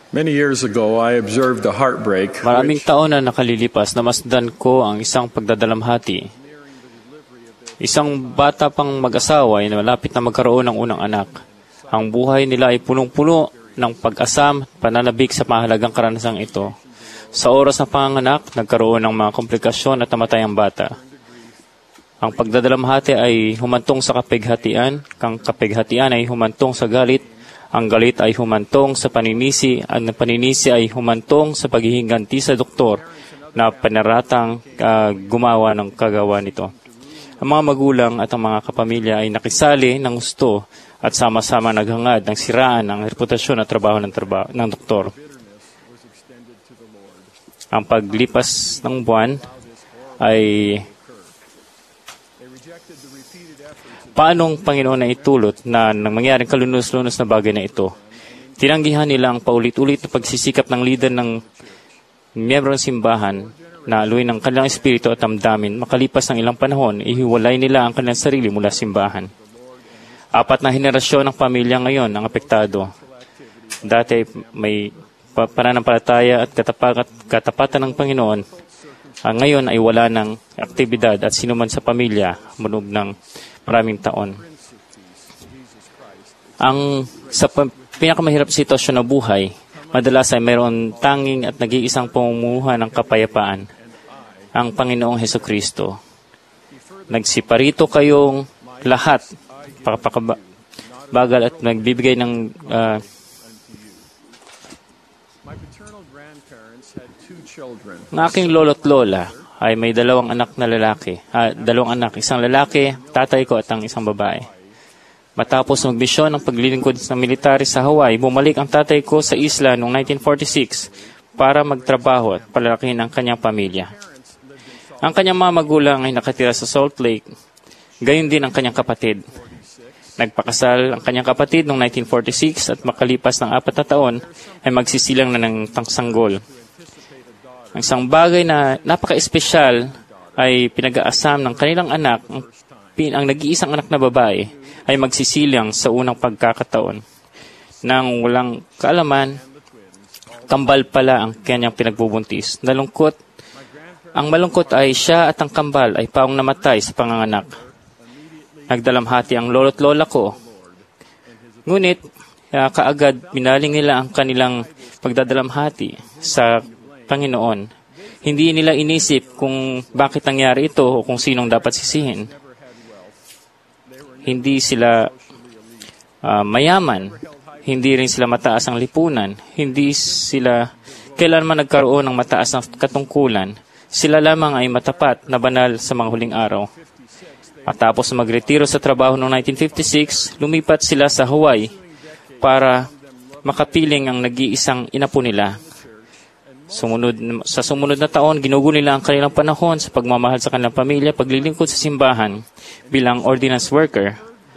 Many years ago, I observed a heartbreak Maraming taon na nakalilipas, namasdan ko ang isang pagdadalamhati. Isang bata pang mag-asawa ay malapit na magkaroon ng unang anak. Ang buhay nila ay punong-puno ng pag-asam, pananabik sa mahalagang karanasang ito. Sa oras ng panganganak, nagkaroon ng mga komplikasyon at namatay ang bata. Ang pagdadalamhati ay humantong sa kapighatian, kang kapighatian ay humantong sa galit, ang galit ay humantong sa paninisi, at ang paninisi ay humantong sa paghihinganti sa doktor na panaratang gumawa ng kagawa nito. Ang mga magulang at ang mga kapamilya ay nakisali ng gusto at sama-sama naghangad ng siraan ang reputasyon at trabaho ng doktor. Ang paglipas ng buwan ay paanong Panginoon na itulot na nang mangyaring kalunos-lunos na bagay na ito. Tinanggihan nila ang paulit-ulit na pagsisikap ng lider ng miyembro ng simbahan na aluin ng kanilang espiritu at damdamin. Makalipas ng ilang panahon, ihiwalay nila ang kanilang sarili mula simbahan. 4 na henerasyon ng pamilya ngayon ang apektado. Dati may pananampalataya at katapatan ng Panginoon. Ngayon ay wala ng aktibidad at sinuman sa pamilya munog ng maraming taon. Sa pinakamahirap sitwasyon ng buhay, madalas ay mayroon tanging at nag-iisang pamumuha ng kapayapaan, ang Panginoong Hesukristo. Nagsiparito kayong lahat, pakapakabagal at nagbibigay ng ng aking lolo't lola ay may 2 anak na lalaki. 2 anak, isang lalaki, tatay ko at ang isang babae. Matapos magmisyon ng paglilingkod ng military sa Hawaii, bumalik ang tatay ko sa isla noong 1946 para magtrabaho at palalakihin ang kanyang pamilya. Ang kanyang mga magulang ay nakatira sa Salt Lake, gayon din ang kanyang kapatid. Nagpakasal ang kanyang kapatid noong 1946 at makalipas ng 4 na taon ay magsisilang na ng tangsanggol. Ang isang bagay na napaka-espesyal ay pinag-aasam ng kanilang anak, ang nag-iisang anak na babae, ay magsisilang sa unang pagkakataon. Nang walang kaalaman, kambal pala ang kanyang pinagbubuntis. Ang malungkot ay siya at ang kambal ay paong namatay sa panganganak. Nagdalamhati ang lolo't lola ko. Ngunit, kaagad minaling nila ang kanilang pagdadalamhati sa Panginoon. Hindi nila inisip kung bakit nangyari ito o kung sinong dapat sisihin. Hindi sila mayaman. Hindi rin sila mataas ang lipunan. Hindi sila kailanman nagkaroon ng mataas na katungkulan. Sila lamang ay matapat na banal sa mga huling araw. Matapos magretiro sa trabaho noong 1956, lumipat sila sa Hawaii para makapiling ang nag-iisang inapo nila. Sa sumunod na taon, ginugo nila ang kanilang panahon sa pagmamahal sa kanilang pamilya, paglilingkod sa simbahan bilang ordinance worker.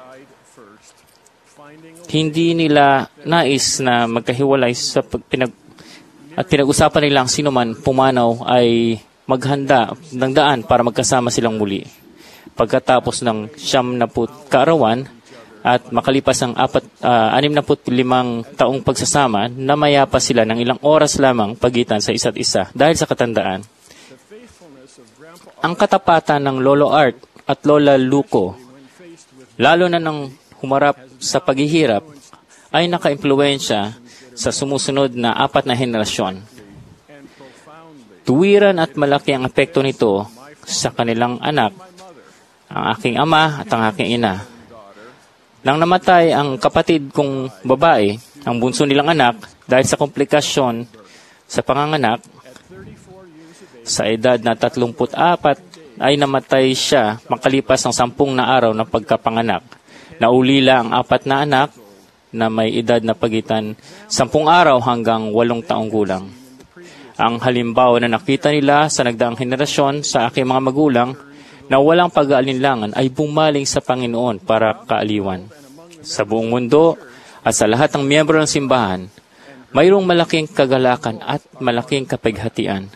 Hindi nila nais na magkahiwalay at pinag-usapan nila ang sinuman pumanaw ay maghanda ng daan para magkasama silang muli. Pagkatapos ng 70 kaarawan, at makalipas ang 65 taong pagsasama, namaya pa sila ng ilang oras lamang pagitan sa isa't isa dahil sa katandaan. Ang katapatan ng Lolo Art at Lola Luco, lalo na nang humarap sa paghihirap, ay naka-impluwensya sa sumusunod na 4 na henerasyon. Tuwiran at malaki ang epekto nito sa kanilang anak, ang aking ama at ang aking ina. Nang namatay ang kapatid kong babae, ang bunso nilang anak, dahil sa komplikasyon sa panganganak, sa edad na 34 ay namatay siya makalipas ng 10 na araw ng pagkapanganak. Naulila ang 4 na anak na may edad na pagitan 10 araw hanggang 8 taong gulang. Ang halimbawa na nakita nila sa nagdaang henerasyon sa aking mga magulang na walang pag-aalinlangan ay bumaling sa Panginoon para kaaliwan. Sa buong mundo at sa lahat ng miyembro ng simbahan, mayroong malaking kagalakan at malaking kapighatian.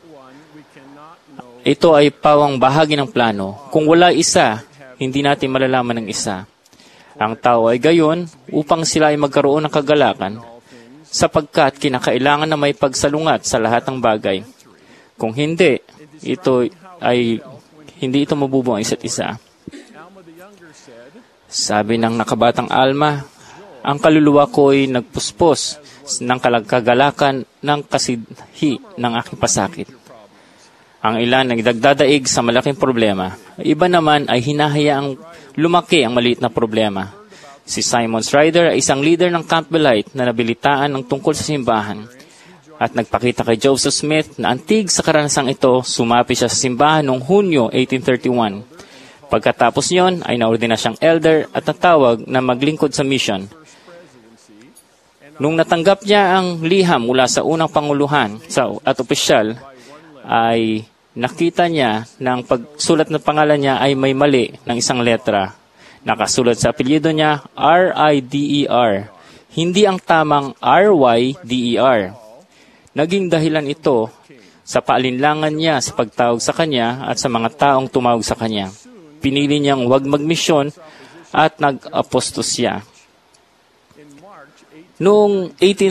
Ito ay pawang bahagi ng plano. Kung wala isa, hindi natin malalaman ng isa. Ang tao ay gayon upang sila ay magkaroon ng kagalakan sapagkat kinakailangan na may pagsalungat sa lahat ng bagay. Kung hindi, hindi ito mabubuo ang isa't isa. Sabi ng nakabatang Alma, ang kaluluwa ko'y nagpuspos ng kagalakan ng kasidhi ng aking pasakit. Ang ilan ay nagdadaig sa malaking problema. Iba naman ay hinahayaang lumaki ang maliit na problema. Si Simon Strider ay isang leader ng Campbellite na nabilitaan ng tungkol sa simbahan. At nagpakita kay Joseph Smith na antig sa karanasang ito, sumapi siya sa simbahan noong Hunyo 1831. Pagkatapos niyon ay naordina siyang elder at natawag na maglingkod sa mission. Nung natanggap niya ang liham mula sa unang panguluhan at opisyal, ay nakita niya na ang pagsulat ng pangalan niya ay may mali ng isang letra. Nakasulat sa apelyido niya, R-I-D-E-R. Hindi ang tamang R-Y-D-E-R. Naging dahilan ito sa paalinlangan niya sa pagtawag sa kanya at sa mga taong tumawag sa kanya. Pinili niyang huwag magmisyon at nag-apostos siya. Noong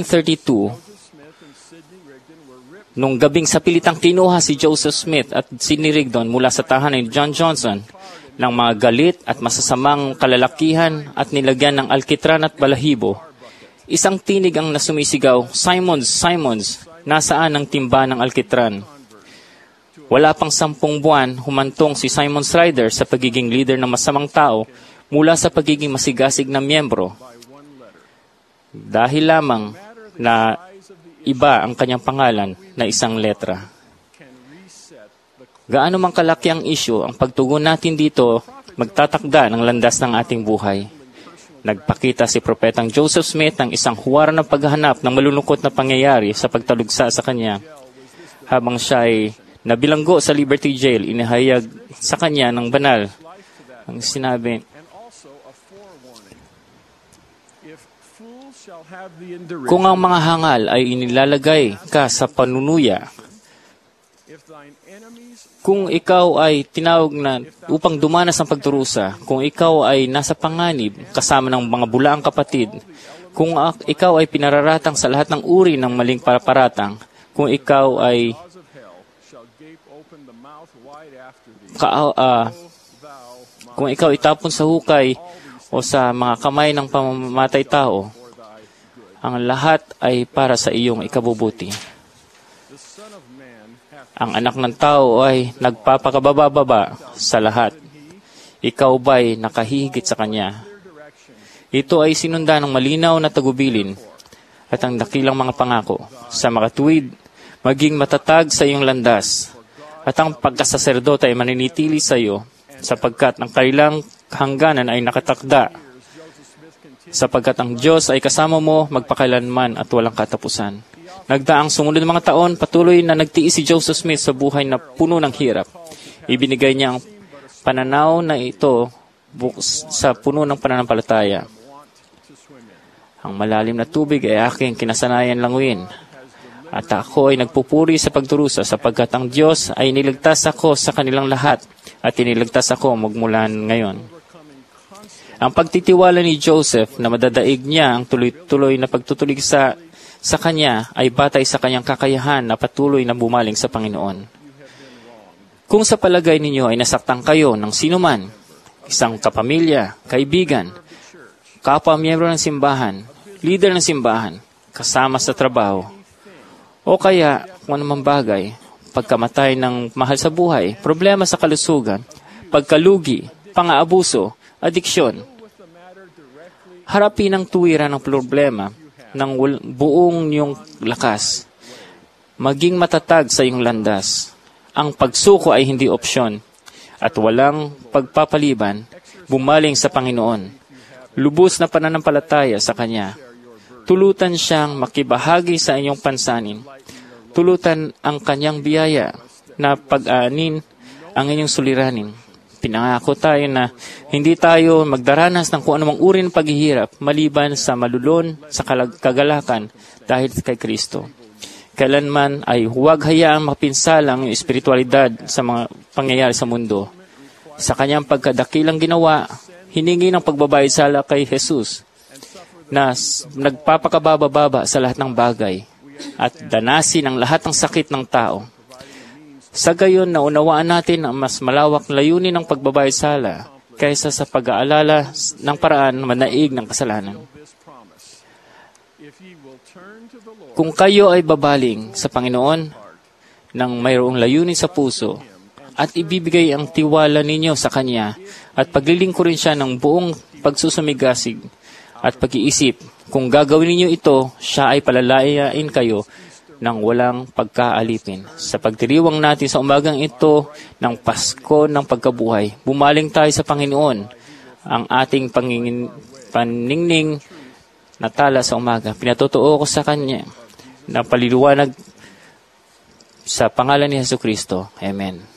1832, nung gabing sa pilitang kinuha si Joseph Smith at Sidney Rigdon mula sa tahanan ni John Johnson ng mga galit at masasamang kalalakihan at nilagyan ng alkitran at balahibo, isang tinig ang nasumisigaw, "Simons, Simons, nasaan ang timba ng alkitran?" Wala pang 10 buwan, humantong si Simon Strider sa pagiging leader ng masamang tao mula sa pagiging masigasig na miyembro. Dahil lamang na iba ang kanyang pangalan na isang letra. Gaano man kalaki ang isyu, ang pagtugon natin dito magtatakda ng landas ng ating buhay. Nagpakita si Propetang Joseph Smith ng isang huwaran ng paghahanap ng malulungkot na pangyayari sa pagtalugsa sa kanya. Habang siya ay nabilanggo sa Liberty Jail, inihayag sa kanya ng banal ang sinabi, "Kung ang mga hangal ay inilalagay ka sa panunuya, kung ikaw ay tinawag na upang dumanas ng pagdurusa, kung ikaw ay nasa panganib kasama ng mga bulaang kapatid, kung ikaw ay pinararatang sa lahat ng uri ng maling paratang, kung ikaw ay kung ikaw itapon sa hukay o sa mga kamay ng pamamatay tao, ang lahat ay para sa iyong ikabubuti. Ang anak ng tao ay nagpapakababa sa lahat. Ikaw ba'y nakahigit sa kanya?" Ito ay sinundan ng malinaw na tagubilin at ang dakilang mga pangako sa makatuwid, maging matatag sa iyong landas, at ang pagkasaserdote ay maninitili sa iyo, sapagkat ang kailang hangganan ay nakatakda, sapagkat ang Diyos ay kasama mo magpakailanman at walang katapusan. Nagdaang sumunod ng mga taon, patuloy na nagtiis si Joseph Smith sa buhay na puno ng hirap. Ibinigay niya ang pananaw na ito sa puno ng pananampalataya. Ang malalim na tubig ay aking kinasanayan languin, at ako ay nagpupuri sa pagdurusa sapagkat ang Diyos ay niligtas ako sa kanilang lahat at iniligtas ako magmula ngayon. Ang pagtitiwala ni Joseph na madadaig niya ang tuloy-tuloy na pagtutulig sa kanya ay batay sa kanyang kakayahan na patuloy na bumaling sa Panginoon. Kung sa palagay ninyo ay nasaktan kayo ng sinuman, isang kapamilya, kaibigan, kapwa-miyembro ng simbahan, leader ng simbahan, kasama sa trabaho, o kaya kung anumang bagay, pagkamatay ng mahal sa buhay, problema sa kalusugan, pagkalugi, pang-aabuso, adiksyon, harapin ang tuwiran ng problema ng buong niyong lakas. Maging matatag sa iyong landas. Ang pagsuko ay hindi opsyon at walang pagpapaliban, bumaling sa Panginoon. Lubos na pananampalataya sa Kanya. Tulutan siyang makibahagi sa inyong pansanin. Tulutan ang Kanyang biyaya na pag-aanin ang inyong suliranin. Pinangako tayo na hindi tayo magdaranas ng kung anumang uri ng paghihirap maliban sa malulon sa kagalakan dahil kay Kristo. Kailanman ay huwag hayaang mapinsala ang espiritualidad sa mga pangyayari sa mundo. Sa kanyang pagkadakilang ginawa, hiningi ng pagbabayad sala kay Jesus na nagpapakababa-baba sa lahat ng bagay at danasin ang lahat ng sakit ng tao. Sa gayon, naunawaan natin ang mas malawak layunin ng pagbabayad sala kaysa sa pag-aalala ng paraan manaig ng kasalanan. Kung kayo ay babaling sa Panginoon nang mayroong layunin sa puso at ibibigay ang tiwala ninyo sa Kanya at paglilingkurin siya ng buong pagsusumigasig at pag-iisip, kung gagawin ninyo ito, siya ay palalayain kayo ng walang pagkaalipin. Sa pagdiriwang natin sa umagang ito ng Pasko ng Pagkabuhay, bumaling tayo sa Panginoon, ang ating paningning na tala sa umaga. Pinatutuo ko sa Kanya na paliliwanag sa pangalan ni Jesucristo. Amen.